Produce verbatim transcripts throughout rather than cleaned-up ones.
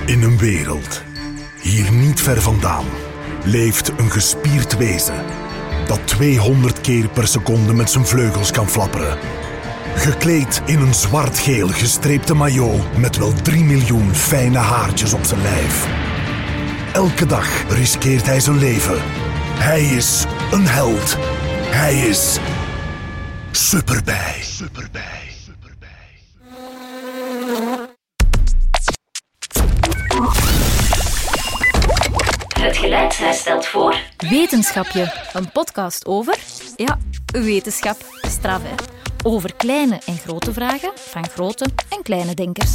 In een wereld, hier niet ver vandaan, leeft een gespierd wezen dat tweehonderd keer per seconde met zijn vleugels kan flapperen. Gekleed in een zwart-geel gestreepte maillot met wel drie miljoen fijne haartjes op zijn lijf. Elke dag riskeert hij zijn leven. Hij is een held. Hij is Superbij. Superbij. Het Geluidshuis stelt voor... Wetenschapje, een podcast over... Ja, wetenschap. Straf, hè? Over kleine en grote vragen van grote en kleine denkers.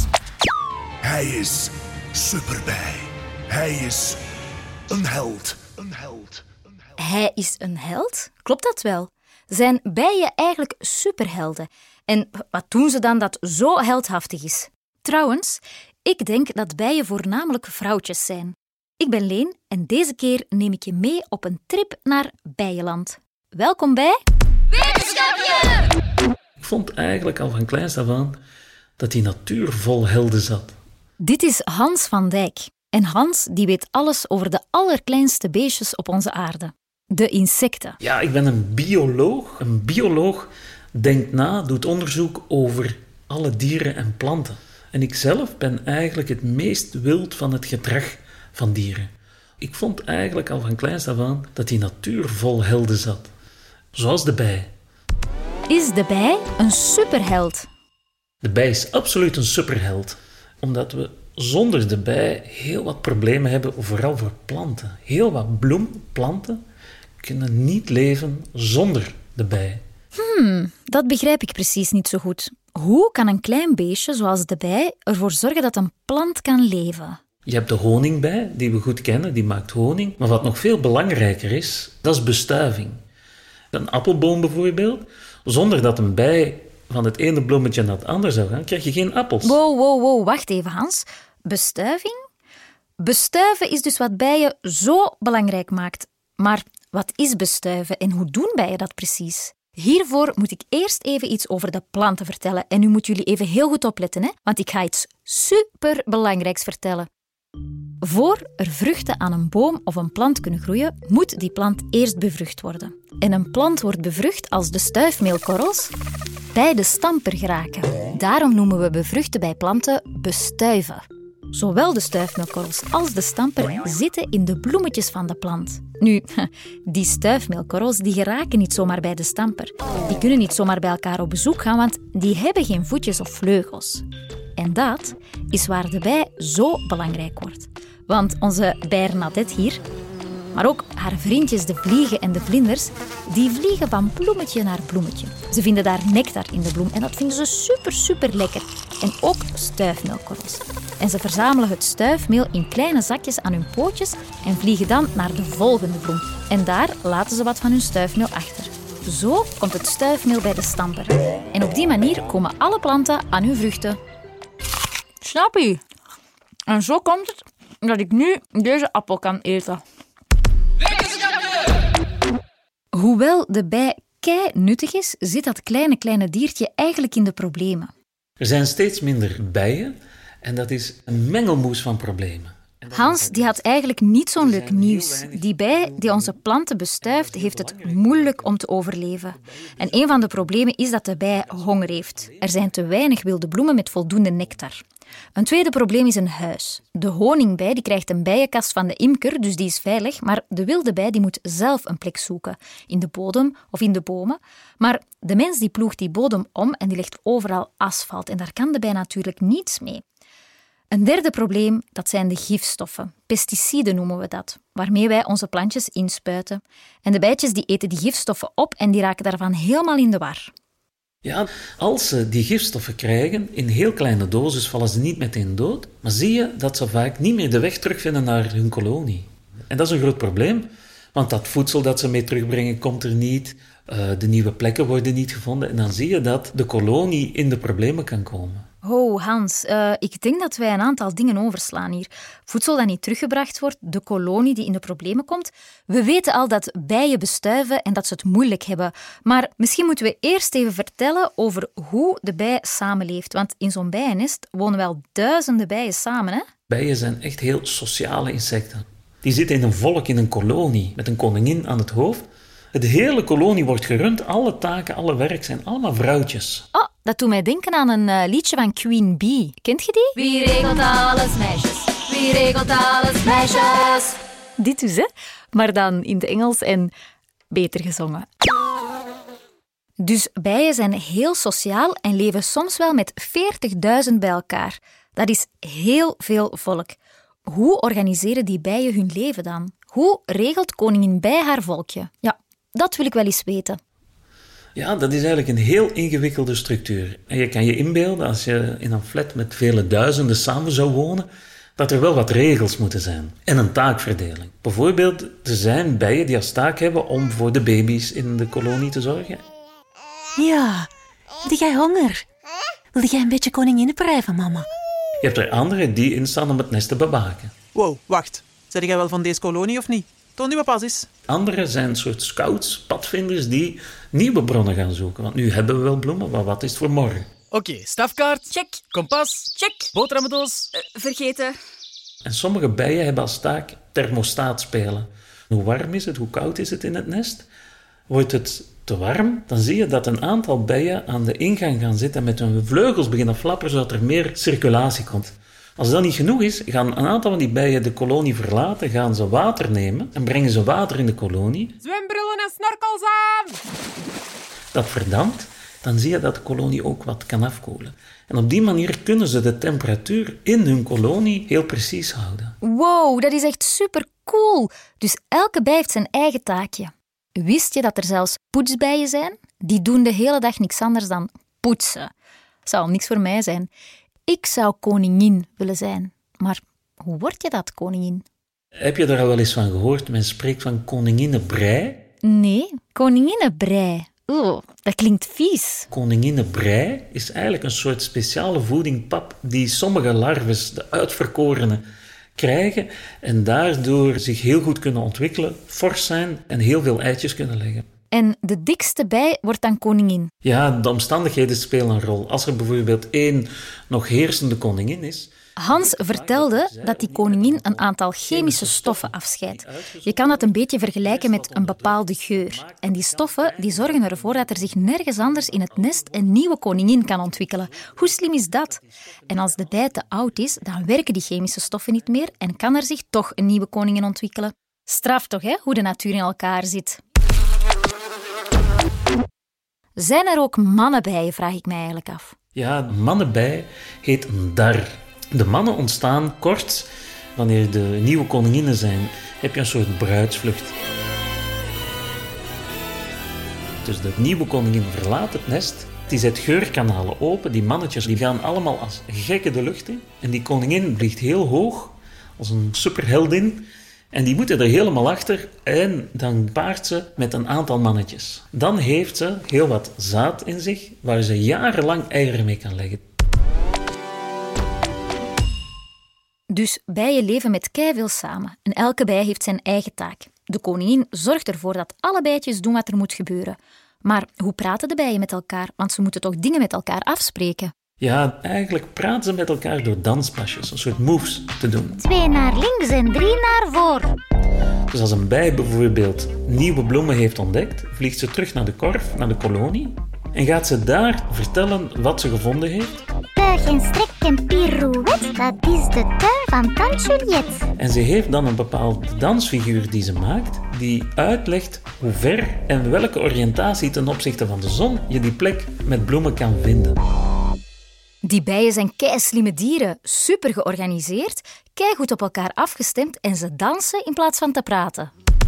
Hij is Superbij. Hij is een held. Een held. Een held. Hij is een held? Klopt dat wel? Zijn bijen eigenlijk superhelden? En wat doen ze dan dat zo heldhaftig is? Trouwens, ik denk dat bijen voornamelijk vrouwtjes zijn. Ik ben Leen en deze keer neem ik je mee op een trip naar Bijenland. Welkom bij... Wetenschapje! Ik vond eigenlijk al van kleins af aan dat die natuur vol helden zat. Dit is Hans van Dijk. En Hans die weet alles over de allerkleinste beestjes op onze aarde. De insecten. Ja, ik ben een bioloog. Een bioloog denkt na, doet onderzoek over alle dieren en planten. En ik zelf ben eigenlijk het meest wild van het gedrag van dieren. Ik vond eigenlijk al van kleins af aan dat die natuur vol helden zat. Zoals de bij. Is de bij een superheld? De bij is absoluut een superheld. Omdat we zonder de bij heel wat problemen hebben, vooral voor planten. Heel wat bloemplanten kunnen niet leven zonder de bij. Hmm, dat begrijp ik precies niet zo goed. Hoe kan een klein beestje zoals de bij ervoor zorgen dat een plant kan leven? Je hebt de honingbij, die we goed kennen, die maakt honing. Maar wat nog veel belangrijker is, dat is bestuiving. Een appelboom bijvoorbeeld, zonder dat een bij van het ene bloemetje naar het andere zou gaan, krijg je geen appels. Wow, wow, wow, wacht even Hans. Bestuiving? Bestuiven is dus wat bijen zo belangrijk maakt. Maar wat is bestuiven en hoe doen bijen dat precies? Hiervoor moet ik eerst even iets over de planten vertellen. En nu moeten jullie even heel goed opletten, hè? Want ik ga iets superbelangrijks vertellen. Voor er vruchten aan een boom of een plant kunnen groeien, moet die plant eerst bevrucht worden. En een plant wordt bevrucht als de stuifmeelkorrels bij de stamper geraken. Daarom noemen we bevruchten bij planten bestuiven. Zowel de stuifmeelkorrels als de stamper zitten in de bloemetjes van de plant. Nu, die stuifmeelkorrels die geraken niet zomaar bij de stamper. Die kunnen niet zomaar bij elkaar op bezoek gaan, want die hebben geen voetjes of vleugels. En dat is waar de bij zo belangrijk wordt. Want onze Bernadette hier, maar ook haar vriendjes de vliegen en de vlinders, die vliegen van bloemetje naar bloemetje. Ze vinden daar nectar in de bloem en dat vinden ze super, super lekker. En ook stuifmeelkorrels. En ze verzamelen het stuifmeel in kleine zakjes aan hun pootjes en vliegen dan naar de volgende bloem. En daar laten ze wat van hun stuifmeel achter. Zo komt het stuifmeel bij de stamper. En op die manier komen alle planten aan hun vruchten. Snap je? En zo komt het dat ik nu deze appel kan eten. Hoewel de bij kei nuttig is, zit dat kleine kleine diertje eigenlijk in de problemen. Er zijn steeds minder bijen en dat is een mengelmoes van problemen. Hans die had eigenlijk niet zo'n leuk nieuws. Die bij die onze planten bestuift, heeft het moeilijk om te overleven. En een van de problemen is dat de bij honger heeft. Er zijn te weinig wilde bloemen met voldoende nectar. Een tweede probleem is een huis. De honingbij die krijgt een bijenkast van de imker, dus die is veilig, maar de wilde bij die moet zelf een plek zoeken, in de bodem of in de bomen. Maar de mens die ploegt die bodem om en die legt overal asfalt en daar kan de bij natuurlijk niets mee. Een derde probleem, dat zijn de gifstoffen. Pesticiden noemen we dat, waarmee wij onze plantjes inspuiten. En de bijtjes die eten die gifstoffen op en die raken daarvan helemaal in de war. Ja, als ze die gifstoffen krijgen, in heel kleine doses vallen ze niet meteen dood, maar zie je dat ze vaak niet meer de weg terugvinden naar hun kolonie. En dat is een groot probleem, want dat voedsel dat ze mee terugbrengen komt er niet, uh, de nieuwe plekken worden niet gevonden en dan zie je dat de kolonie in de problemen kan komen. Oh, Hans, uh, ik denk dat wij een aantal dingen overslaan hier. Voedsel dat niet teruggebracht wordt, de kolonie die in de problemen komt. We weten al dat bijen bestuiven en dat ze het moeilijk hebben. Maar misschien moeten we eerst even vertellen over hoe de bij samenleeft. Want in zo'n bijennest wonen wel duizenden bijen samen, hè? Bijen zijn echt heel sociale insecten. Die zitten in een volk, in een kolonie, met een koningin aan het hoofd. De hele kolonie wordt gerund, alle taken, alle werk zijn allemaal vrouwtjes. Oh, dat doet mij denken aan een uh, liedje van Queen Bee. Kent je die? Wie regelt alles, meisjes? Wie regelt alles, meisjes? Dit dus, hè? Maar dan in het Engels en beter gezongen. Dus bijen zijn heel sociaal en leven soms wel met veertigduizend bij elkaar. Dat is heel veel volk. Hoe organiseren die bijen hun leven dan? Hoe regelt koningin bij haar volkje? Ja, dat wil ik wel eens weten. Ja, dat is eigenlijk een heel ingewikkelde structuur. En je kan je inbeelden, als je in een flat met vele duizenden samen zou wonen, dat er wel wat regels moeten zijn. En een taakverdeling. Bijvoorbeeld, er zijn bijen die als taak hebben om voor de baby's in de kolonie te zorgen. Ja, heb jij honger? Wil jij een beetje koninginnenbrei van mama? Je hebt er anderen die instaan om het nest te bewaken. Wow, wacht. Zeg jij wel van deze kolonie of niet? Toon uw pas eens. Anderen zijn een soort scouts, padvinders, die nieuwe bronnen gaan zoeken. Want nu hebben we wel bloemen, maar wat is het voor morgen? Oké, okay, stafkaart. Check. Kompas. Check. Boterhammendoos. Uh, vergeten. En sommige bijen hebben als taak thermostaat spelen. Hoe warm is het, hoe koud is het in het nest? Wordt het te warm, dan zie je dat een aantal bijen aan de ingang gaan zitten en met hun vleugels beginnen flapperen, zodat er meer circulatie komt. Als dat niet genoeg is, gaan een aantal van die bijen de kolonie verlaten, gaan ze water nemen en brengen ze water in de kolonie. Zwembrillen en snorkels aan! Dat verdampt, dan zie je dat de kolonie ook wat kan afkoelen. En op die manier kunnen ze de temperatuur in hun kolonie heel precies houden. Wow, dat is echt super cool. Dus elke bij heeft zijn eigen taakje. Wist je dat er zelfs poetsbijen zijn? Die doen de hele dag niks anders dan poetsen. Zou niks voor mij zijn. Ik zou koningin willen zijn. Maar hoe word je dat, koningin? Heb je daar al wel eens van gehoord? Men spreekt van koninginnenbrei. Nee, koninginnenbrei. Oeh, dat klinkt vies. Koninginnenbrei is eigenlijk een soort speciale voedingpap die sommige larves, de uitverkorene, krijgen en daardoor zich heel goed kunnen ontwikkelen, fors zijn en heel veel eitjes kunnen leggen. En de dikste bij wordt dan koningin. Ja, de omstandigheden spelen een rol. Als er bijvoorbeeld één nog heersende koningin is... Hans vertelde dat die koningin een aantal chemische stoffen afscheidt. Je kan dat een beetje vergelijken met een bepaalde geur. En die stoffen die zorgen ervoor dat er zich nergens anders in het nest een nieuwe koningin kan ontwikkelen. Hoe slim is dat? En als de bij te oud is, dan werken die chemische stoffen niet meer en kan er zich toch een nieuwe koningin ontwikkelen. Straf toch, hè, hoe de natuur in elkaar zit. Zijn er ook mannenbijen, vraag ik mij eigenlijk af. Ja, mannenbij heet een dar. De mannen ontstaan kort, wanneer de nieuwe koninginnen zijn, heb je een soort bruidsvlucht. Dus de nieuwe koningin verlaat het nest, die zet geurkanalen open, die mannetjes die gaan allemaal als gekken de lucht in. En die koningin vliegt heel hoog, als een superheldin, en die moeten er helemaal achter en dan paart ze met een aantal mannetjes. Dan heeft ze heel wat zaad in zich, waar ze jarenlang eieren mee kan leggen. Dus bijen leven met keiveel samen en elke bij heeft zijn eigen taak. De koningin zorgt ervoor dat alle bijtjes doen wat er moet gebeuren. Maar hoe praten de bijen met elkaar? Want ze moeten toch dingen met elkaar afspreken? Ja, eigenlijk praten ze met elkaar door danspasjes, een soort moves te doen. Twee naar links en drie naar voor. Dus als een bij bijvoorbeeld nieuwe bloemen heeft ontdekt, vliegt ze terug naar de korf, naar de kolonie, en gaat ze daar vertellen wat ze gevonden heeft. Buig en strek en pirouette, dat is de tuin van tante Juliette. En ze heeft dan een bepaalde dansfiguur die ze maakt, die uitlegt hoe ver en welke oriëntatie ten opzichte van de zon je die plek met bloemen kan vinden. Die bijen zijn keislimme dieren, super georganiseerd, keigoed op elkaar afgestemd en ze dansen in plaats van te praten.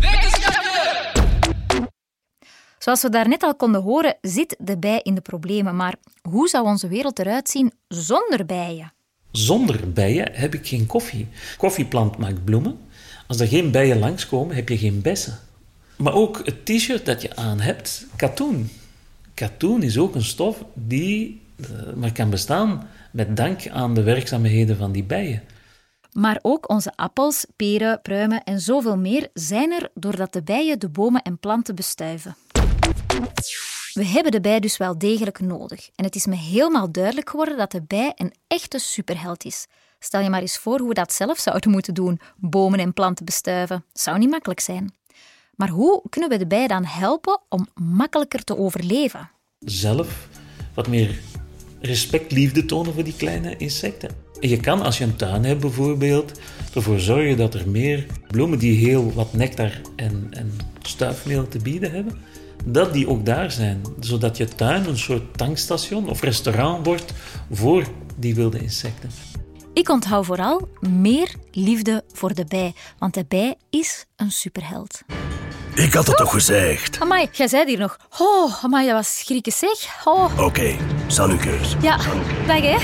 Zoals we daarnet al konden horen, zit de bij in de problemen. Maar hoe zou onze wereld eruit zien zonder bijen? Zonder bijen heb ik geen koffie. Koffieplant maakt bloemen. Als er geen bijen langskomen, heb je geen bessen. Maar ook het t-shirt dat je aan hebt, katoen. Katoen is ook een stof die maar kan bestaan met dank aan de werkzaamheden van die bijen. Maar ook onze appels, peren, pruimen en zoveel meer zijn er doordat de bijen de bomen en planten bestuiven. We hebben de bij dus wel degelijk nodig. En het is me helemaal duidelijk geworden dat de bij een echte superheld is. Stel je maar eens voor hoe we dat zelf zouden moeten doen, bomen en planten bestuiven. Zou niet makkelijk zijn. Maar hoe kunnen we de bij dan helpen om makkelijker te overleven? Zelf wat meer respect, liefde tonen voor die kleine insecten. En je kan, als je een tuin hebt bijvoorbeeld, ervoor zorgen dat er meer bloemen die heel wat nectar en, en stuifmeel te bieden hebben, dat die ook daar zijn. Zodat je tuin een soort tankstation of restaurant wordt voor die wilde insecten. Ik onthoud vooral meer liefde voor de bij, want de bij is een superheld. Ik had het toch gezegd. Amai, jij zei hier nog. Oh, amai, dat was schrikken zeg. Oh. Oké, okay, salut keus. Ja, dag hè.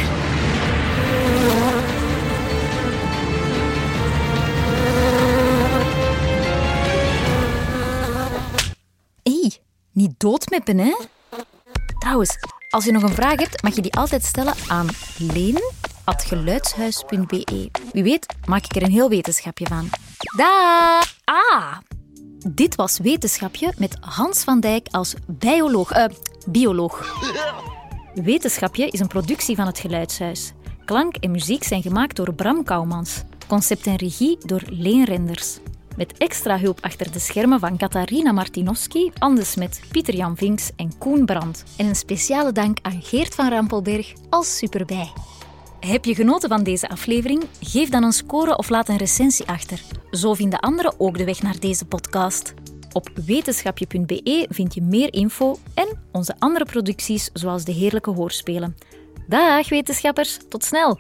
Hé, niet doodmeppen hè. Trouwens, als je nog een vraag hebt, mag je die altijd stellen aan leen at geluidshuis punt b e. Wie weet maak ik er een heel wetenschapje van. Daag! Ah! Dit was Wetenschapje met Hans van Dijk als bioloog. Uh, bioloog. Wetenschapje is een productie van het Geluidshuis. Klank en muziek zijn gemaakt door Bram Kouwmans. Concept en regie door Leen Renders. Met extra hulp achter de schermen van Katarina Martinowski, Anne de Smet, Pieter-Jan Vinks en Koen Brandt. En een speciale dank aan Geert van Rampelberg als superbij. Heb je genoten van deze aflevering? Geef dan een score of laat een recensie achter. Zo vinden anderen ook de weg naar deze podcast. Op wetenschapje punt b e vind je meer info en onze andere producties zoals de heerlijke hoorspelen. Dag wetenschappers, tot snel!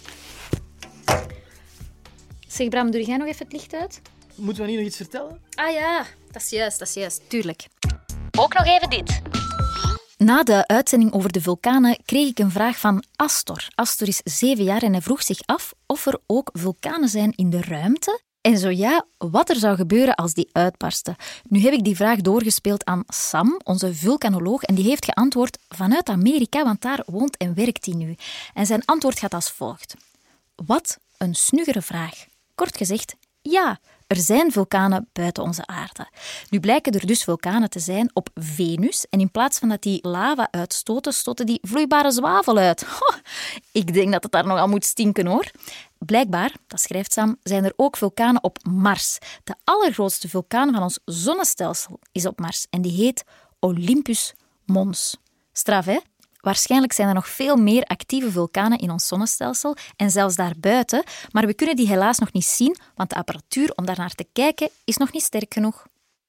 Zeg Bram, doe jij nog even het licht uit? Moeten we niet nog iets vertellen? Ah ja, dat is juist, dat is juist, tuurlijk. Ook nog even dit. Na de uitzending over de vulkanen kreeg ik een vraag van Astor. Astor is zeven jaar en hij vroeg zich af of er ook vulkanen zijn in de ruimte. En zo ja, wat er zou gebeuren als die uitbarsten. Nu heb ik die vraag doorgespeeld aan Sam, onze vulkanoloog, en die heeft geantwoord vanuit Amerika, want daar woont en werkt hij nu. En zijn antwoord gaat als volgt. Wat een snuggere vraag. Kort gezegd, ja, er zijn vulkanen buiten onze aarde. Nu blijken er dus vulkanen te zijn op Venus en in plaats van dat die lava uitstoten, stoten die vloeibare zwavel uit. Ho, ik denk dat het daar nogal moet stinken, hoor. Blijkbaar, dat schrijft Sam, zijn er ook vulkanen op Mars. De allergrootste vulkaan van ons zonnestelsel is op Mars en die heet Olympus Mons. Straf, hè? Waarschijnlijk zijn er nog veel meer actieve vulkanen in ons zonnestelsel en zelfs daarbuiten, maar we kunnen die helaas nog niet zien, want de apparatuur om daar naar te kijken is nog niet sterk genoeg.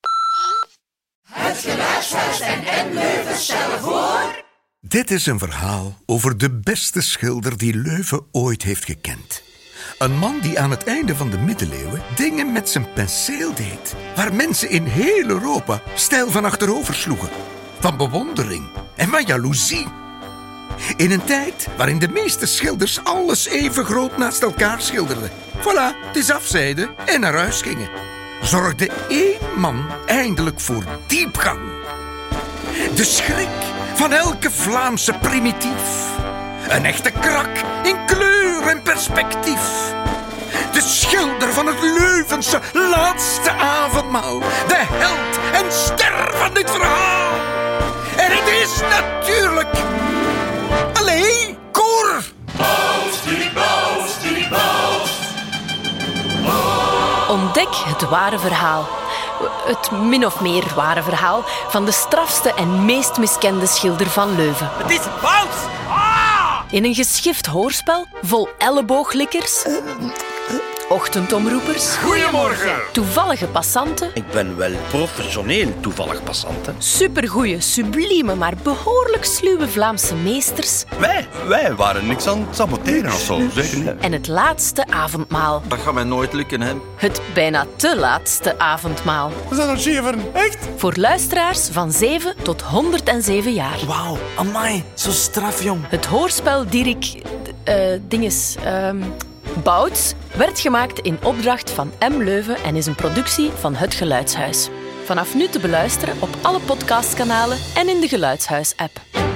Het Geluidshuis en M Leuven stellen voor... Dit is een verhaal over de beste schilder die Leuven ooit heeft gekend. Een man die aan het einde van de middeleeuwen dingen met zijn penseel deed, waar mensen in heel Europa stijl van achterover sloegen. Van bewondering en van jaloezie. In een tijd waarin de meeste schilders alles even groot naast elkaar schilderden. Voilà, het is afzeiden en naar huis gingen. Zorgde één man eindelijk voor diepgang. De schrik van elke Vlaamse primitief. Een echte krak in kleur en perspectief. De schilder van het Leuvense laatste avondmaal. De held en ster van dit verhaal. En het is natuurlijk... Allee, Cor! Boos, die boos, die boos. Ontdek het ware verhaal. Het min of meer ware verhaal van de strafste en meest miskende schilder van Leuven. Het is boos! Ah! In een geschift hoorspel vol ellebooglikkers, ochtendomroepers, Goedemorgen. toevallige passanten, Ik ben wel professioneel toevallig passant, hè. supergoeie, sublieme, maar behoorlijk sluwe Vlaamse meesters Wij, wij waren niks aan het saboteren of zo, zeker niet. en het laatste avondmaal. Dat gaat mij nooit lukken, hè. Het bijna te laatste avondmaal. We zijn aan scheveren, echt? Voor luisteraars van zeven tot honderdzeven jaar. Wauw, amai, zo straf, jong. Het hoorspel Dirk... eh dinges... ehm Bouts werd gemaakt in opdracht van M Leuven en is een productie van Het Geluidshuis. Vanaf nu te beluisteren op alle podcastkanalen en in de Geluidshuis-app.